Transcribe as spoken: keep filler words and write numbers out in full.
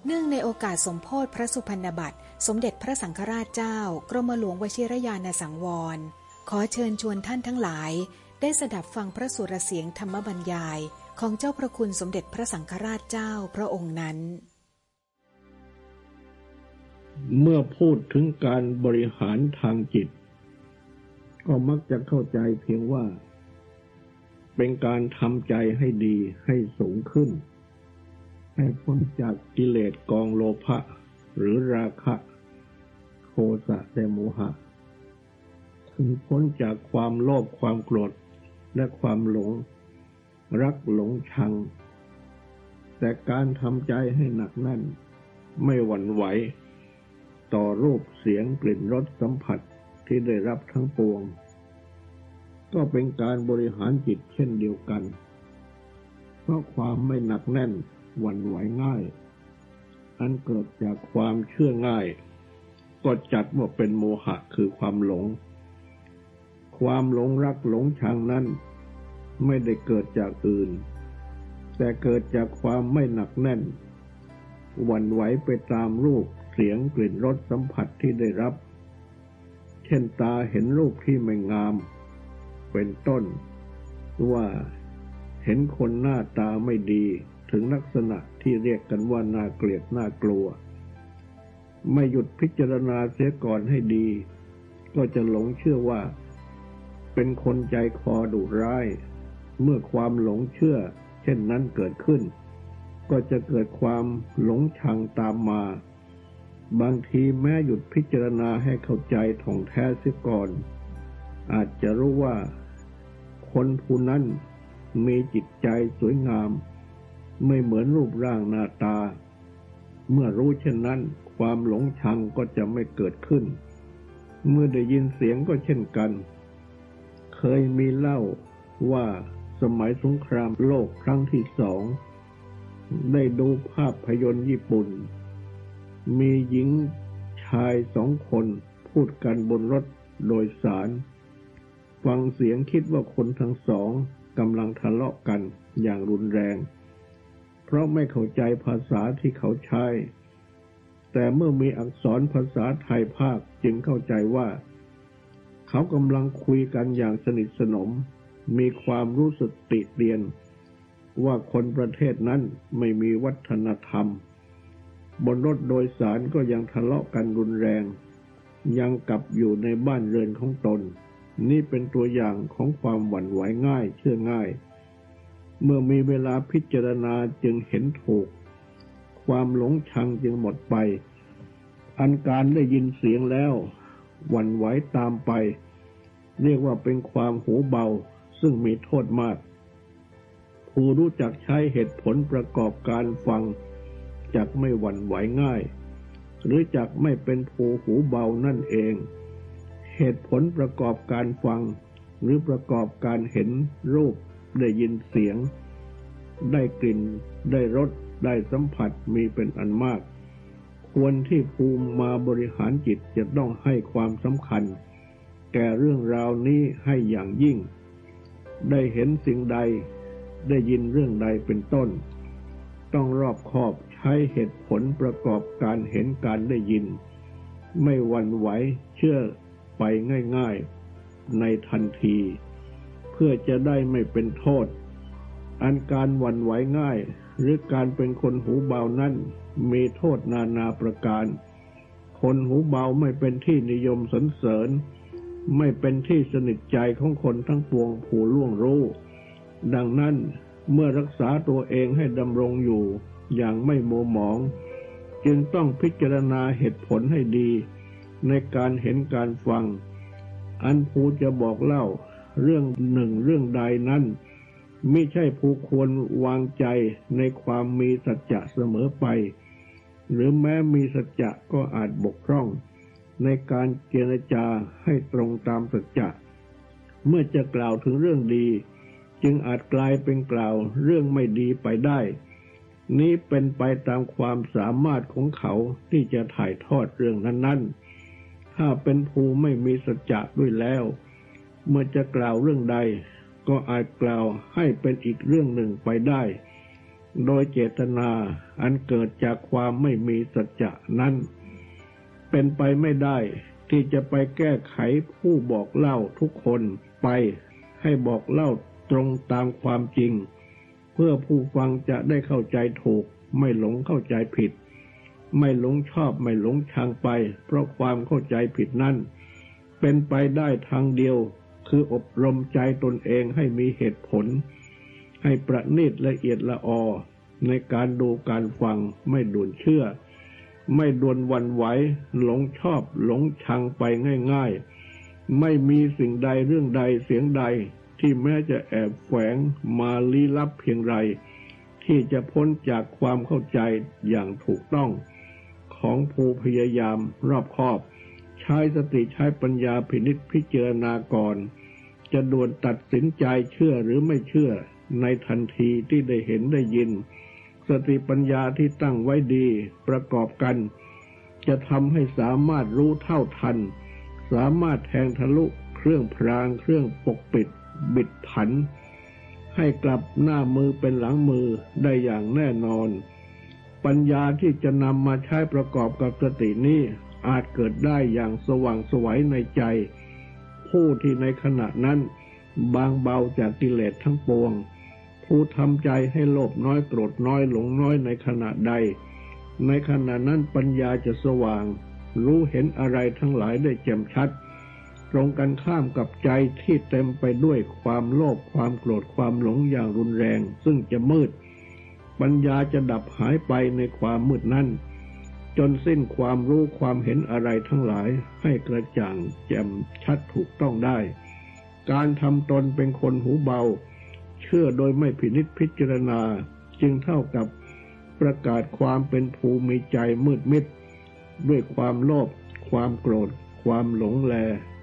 เนื่องในโอกาสสมโภชพระสุพรรณบัตรสมเด็จพระสังฆราชเจ้ากรมหลวงวชิรยานสังวรขอเชิญชวนท่านทั้งหลายได้สดับฟังพระสุรเสียงธรรมบรรยายของเจ้าพระคุณสมเด็จพระสังฆราชเจ้าพระองค์นั้นเมื่อพูดถึงการบริหารทางจิตก็มักจะเข้าใจเพียงว่าเป็นการทำใจให้ดีให้สูงขึ้นให้พ้นจากกิเลสกองโลภะหรือราคะโทสะและโมหะถึงพ้นจากความโลภความโกรธและความหลงรักหลงชังแต่การทำใจให้หนักแน่นไม่หวั่นไหวต่อรูปเสียงกลิ่นรสสัมผัสที่ได้รับทั้งปวงก็เป็นการบริหารจิตเช่นเดียวกันเพราะความไม่หนักแน่นหวั่นไหวง่ายอันเกิดจากความเชื่อง่ายก็จัดว่าเป็นโมหะคือความหลงความหลงรักหลงชังนั้นไม่ได้เกิดจากอื่นแต่เกิดจากความไม่หนักแน่นหวั่นไหวไปตามรูปเสียงกลิ่นรสสัมผัสที่ได้รับเช่นตาเห็นรูปที่ไม่งามเป็นต้นว่าเห็นคนหน้าตาไม่ดีถึงลักษณะที่เรียกกันว่าน่าเกลียดน่ากลัวไม่หยุดพิจารณาเสียก่อนให้ดีก็จะหลงเชื่อว่าเป็นคนใจคอดุร้ายเมื่อความหลงเชื่อเช่นนั้นเกิดขึ้นก็จะเกิดความหลงชังตามมาบางทีแม้หยุดพิจารณาให้เข้าใจท่องแท้เสียก่อนอาจจะรู้ว่าคนผู้นั้นมีจิตใจสวยงามไม่เหมือนรูปร่างหน้าตาเมื่อรู้เช่นนั้นความหลงชังก็จะไม่เกิดขึ้นเมื่อได้ยินเสียงก็เช่นกันเคยมีเล่าว่าสมัยสงครามโลกครั้งที่สองได้ดูภาพยนตร์ญี่ปุ่นมีหญิงชายสองคนพูดกันบนรถโดยสารฟังเสียงคิดว่าคนทั้งสองกำลังทะเลาะกันอย่างรุนแรงเพราะไม่เข้าใจภาษาที่เขาใช้แต่เมื่อมีอักษรภาษาไทยภาคจึงเข้าใจว่าเขากำลังคุยกันอย่างสนิทสนมมีความรู้สึกติเตียนว่าคนประเทศนั้นไม่มีวัฒนธรรมบนรถโดยสารก็ยังทะเลาะกันรุนแรงยังกลับอยู่ในบ้านเรือนของตนนี่เป็นตัวอย่างของความหวั่นไหวง่ายเชื่อง่ายเมื่อมีเวลาพิจารณาจึงเห็นถูกความหลงชังจึงหมดไปอันการได้ยินเสียงแล้วหวั่นไหวตามไปเรียกว่าเป็นความหูเบาซึ่งมีโทษมากผู้รู้จักใช้เหตุผลประกอบการฟังจักไม่หวั่นไหวง่ายหรือจักไม่เป็นผู้หูเบานั่นเองเหตุผลประกอบการฟังหรือประกอบการเห็นรูปได้ยินเสียงได้กลิ่นได้รสได้สัมผัสมีเป็นอันมากควรที่ภูมิมาบริหารจิตจะต้องให้ความสำคัญแก่เรื่องราวนี้ให้อย่างยิ่งได้เห็นสิ่งใดได้ยินเรื่องใดเป็นต้นต้องรอบคอบใช้เหตุผลประกอบการเห็นการได้ยินไม่หวั่นไหวเชื่อไปง่ายๆในทันทีเพื่อจะได้ไม่เป็นโทษอันการหวั่นไหวง่ายหรือการเป็นคนหูเบานั้นมีโทษนานาประการคนหูเบาไม่เป็นที่นิยมสรรเสริญไม่เป็นที่สนิทใจของคนทั้งปวงผู้ล่วงรู้ดังนั้นเมื่อรักษาตัวเองให้ดำรงอยู่อย่างไม่มัวหมองจึงต้องพิจารณาเหตุผลให้ดีในการเห็นการฟังอันผู้จะบอกเล่าเรื่องหนึ่งเรื่องใดนั้นมิใช่ผู้ควรวางใจในความมีสัจจะเสมอไปหรือแม้มีสัจจะก็อาจบกพร่องในการเจรจาให้ตรงตามสัจจะเมื่อจะกล่าวถึงเรื่องดีจึงอาจกลายเป็นกล่าวเรื่องไม่ดีไปได้นี้เป็นไปตามความสามารถของเขาที่จะถ่ายทอดเรื่องนั้นๆถ้าเป็นผู้ไม่มีสัจจะด้วยแล้วเมื่อจะกล่าวเรื่องใดก็อาจกล่าวให้เป็นอีกเรื่องหนึ่งไปได้โดยเจตนาอันเกิดจากความไม่มีสัจจะนั้นเป็นไปไม่ได้ที่จะไปแก้ไขผู้บอกเล่าทุกคนไปให้บอกเล่าตรงตามความจริงเพื่อผู้ฟังจะได้เข้าใจถูกไม่หลงเข้าใจผิดไม่หลงชอบไม่หลงชังไปเพราะความเข้าใจผิดนั้นเป็นไปได้ทางเดียวคืออบรมใจตนเองให้มีเหตุผลให้ประณีตละเอียดละออในการดูการฟังไม่ด่วนเชื่อไม่ด่วนหวั่นไหวหลงชอบหลงชังไปง่ายๆไม่มีสิ่งใดเรื่องใดเสียงใดที่แม้จะแอบแฝงมาลี้ลับเพียงไรที่จะพ้นจากความเข้าใจอย่างถูกต้องของผู้พยายามรอบคอบใช้สติใช้ปัญญาพินิจพิจารณาก่อนจะด่วนตัดสินใจเชื่อหรือไม่เชื่อในทันทีที่ได้เห็นได้ยินสติปัญญาที่ตั้งไว้ดีประกอบกันจะทำให้สามารถรู้เท่าทันสามารถแทงทะลุเครื่องพรางเครื่องปกปิดบิดผันให้กลับหน้ามือเป็นหลังมือได้อย่างแน่นอนปัญญาที่จะนำมาใช้ประกอบกับสตินี้อาจเกิดได้อย่างสว่างไสวในใจผู้ที่ในขณะนั้นบางเบาจากกิเลสทั้งปวงผู้ทำใจให้โลภน้อยโกรธน้อยหลงน้อยในขณะใดในขณะนั้นปัญญาจะสว่างรู้เห็นอะไรทั้งหลายได้แจ่มชัดตรงกันข้ามกับใจที่เต็มไปด้วยความโลภความโกรธความหลงอย่างรุนแรงซึ่งจะมืดปัญญาจะดับหายไปในความมืดนั้นจนสิ้นความรู้ความเห็นอะไรทั้งหลายให้กระจ่างแจ่มชัดถูกต้องได้การทำตนเป็นคนหูเบาเชื่อโดยไม่พินิจพิจารณาจึงเท่ากับประกาศความเป็นภูมิใจมืดมิดด้วยความโลภความโกรธความหลงแล